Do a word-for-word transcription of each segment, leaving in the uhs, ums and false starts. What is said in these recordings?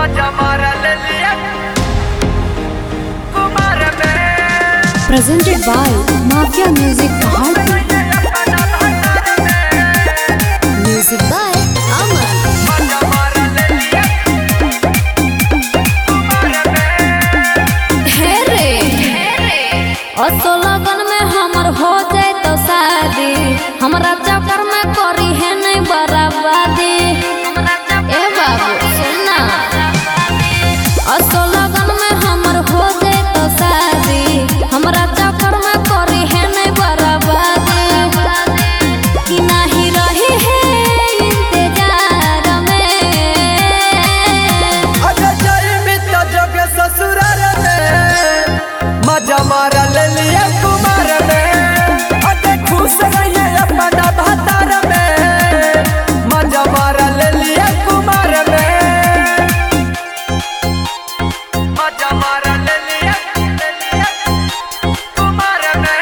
Presented by Mafia Music Bharti. Music by Aman. हेरे असो लगन में हमर हो जाए तो शादी, हमरा चक्कर में करी है नहीं बराबरी। ए बाबू सुनना, असो लगन में हमर हो जाए तो शादी, हमरा चक्कर में करी है नहीं बराबरी। कि नहीं रही है इंतजार में, अगर जाई मित्र जोगे ससुराल में, मजा मारा ले लिया कुमार में। अगर खुश रहिए अपना भतार में, मजा मारा ले लिया कुमार में। मजा मारा ले लिया कुमार में।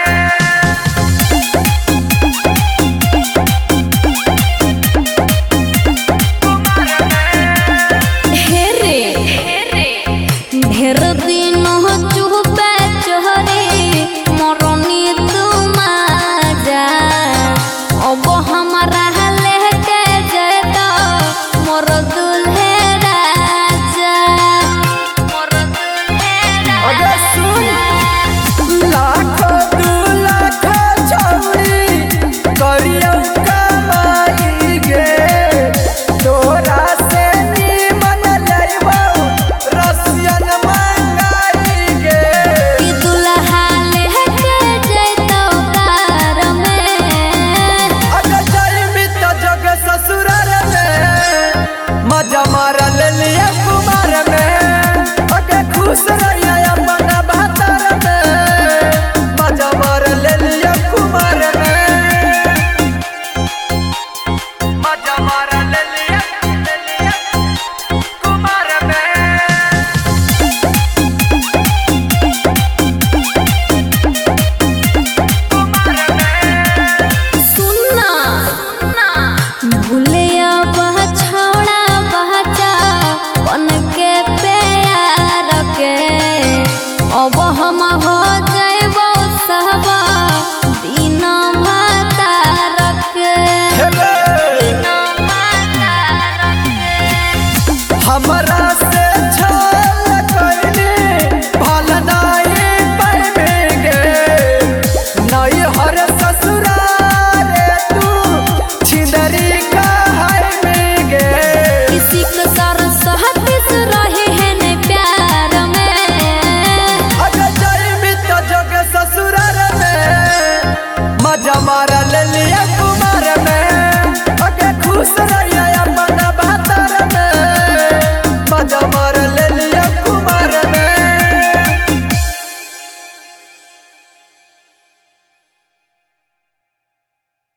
हेरे ढेर दिन चुपे चोरी मरनी तुमाजा। अब हमारा लेके जैतो मोर दुल्हे राजा, मोर दुल्हे अगर सुन लाखों दू लाखों छौरी करियौ कमाई गे, तोरा से निमन लइबौ रसियन मंगाई गे। कि दुल्हा लेके जैतो कार में, अगर जाई मित्र जोगे ससुराल में, मजा मारा ले लिया कुमार में। अगर खुश रहिए अपना भतार में, मजा मारा ले लिया कुमार में। मजा मारा